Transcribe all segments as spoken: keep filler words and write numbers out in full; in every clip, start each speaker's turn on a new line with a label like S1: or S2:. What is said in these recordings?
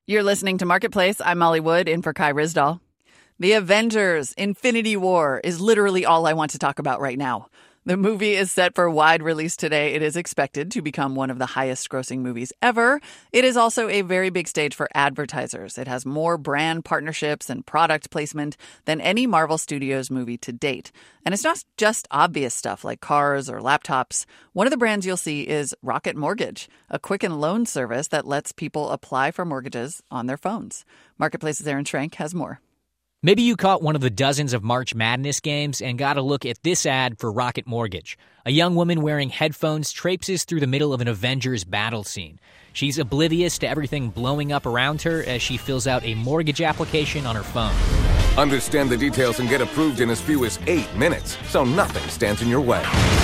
S1: You're listening to Marketplace. I'm Molly Wood, in for Kai Ryssdal. The Avengers: Infinity War is literally all I want to talk about right now. The movie is set for wide release today. It is expected to become one of the highest-grossing movies ever. It is also a very big stage for advertisers. It has more brand partnerships and product placement than any Marvel Studios movie to date. And it's not just obvious stuff like cars or laptops. One of the brands you'll see is Rocket Mortgage, a quicken loan service that lets people apply for mortgages on their phones. Marketplace's Aaron Schrank has more.
S2: Maybe you caught one of the dozens of March Madness games and got a look at this ad for Rocket Mortgage. A young woman wearing headphones traipses through the middle of an Avengers battle scene. She's oblivious to everything blowing up around her as she fills out a mortgage application on her phone.
S3: Understand the details and get approved in as few as eight minutes, so nothing stands in your way.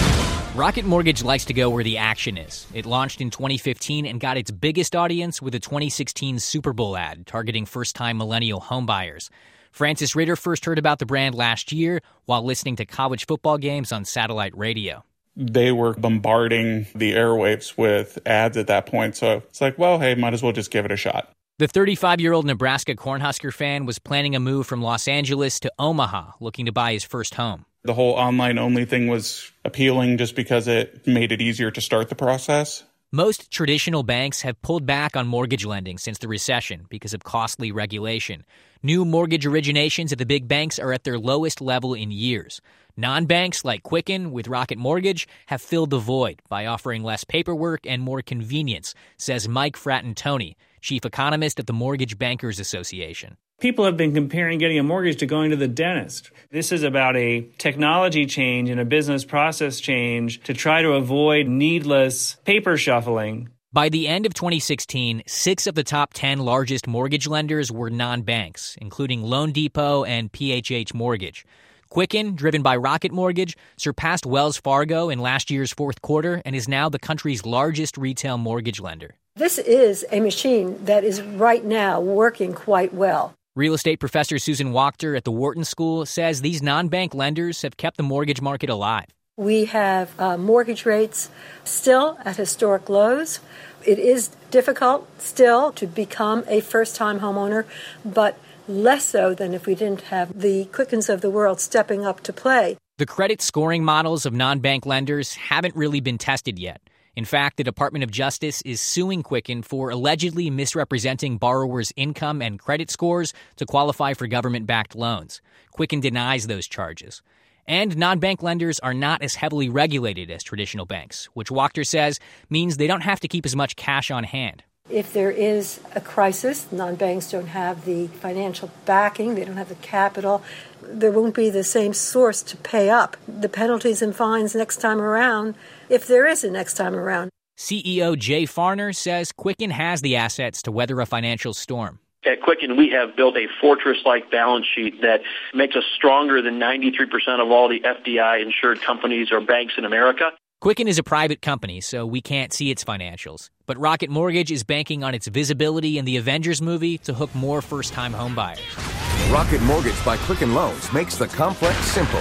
S2: Rocket Mortgage likes to go where the action is. It launched in twenty fifteen and got its biggest audience with a twenty sixteen Super Bowl ad targeting first-time millennial homebuyers. Francis Ritter first heard about the brand last year while listening to college football games on satellite radio.
S4: They were bombarding the airwaves with ads at that point, so it's like, well, hey, might as well just give it a shot.
S2: The thirty-five-year-old Nebraska Cornhusker fan was planning a move from Los Angeles to Omaha, looking to buy his first home.
S4: The whole online-only thing was appealing just because it made it easier to start the process.
S2: Most traditional banks have pulled back on mortgage lending since the recession because of costly regulation. New mortgage originations at the big banks are at their lowest level in years. Non-banks like Quicken with Rocket Mortgage have filled the void by offering less paperwork and more convenience, says Mike Frattantoni, chief economist at the Mortgage Bankers Association.
S5: People have been comparing getting a mortgage to going to the dentist. This is about a technology change and a business process change to try to avoid needless paper shuffling.
S2: By the end of twenty sixteen, six of the top ten largest mortgage lenders were non-banks, including loanDepot and P H H Mortgage. Quicken, driven by Rocket Mortgage, surpassed Wells Fargo in last year's fourth quarter and is now the country's largest retail mortgage lender.
S6: This is a machine that is right now working quite well.
S2: Real estate professor Susan Wachter at the Wharton School says these non-bank lenders have kept the mortgage market alive.
S6: We have uh, mortgage rates still at historic lows. It is difficult still to become a first-time homeowner, but less so than if we didn't have the Quickens of the world stepping up to play.
S2: The credit scoring models of non-bank lenders haven't really been tested yet. In fact, the Department of Justice is suing Quicken for allegedly misrepresenting borrowers' income and credit scores to qualify for government-backed loans. Quicken denies those charges. And non-bank lenders are not as heavily regulated as traditional banks, which Wachter says means they don't have to keep as much cash on hand.
S6: If there is a crisis, non-banks don't have the financial backing, they don't have the capital, there won't be the same source to pay up the penalties and fines next time around, if there is a next time around.
S2: C E O Jay Farner says Quicken has the assets to weather a financial storm.
S7: At Quicken, we have built a fortress-like balance sheet that makes us stronger than ninety-three percent of all the F D I-insured companies or banks in America.
S2: Quicken is a private company, so we can't see its financials. But Rocket Mortgage is banking on its visibility in the Avengers movie to hook more first-time homebuyers.
S3: Rocket Mortgage by Quicken Loans makes the complex simple,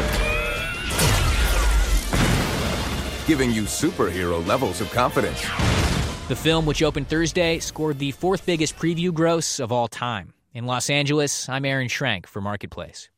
S3: giving you superhero levels of confidence.
S2: The film, which opened Thursday, scored the fourth biggest preview gross of all time. In Los Angeles, I'm Aaron Schrank for Marketplace.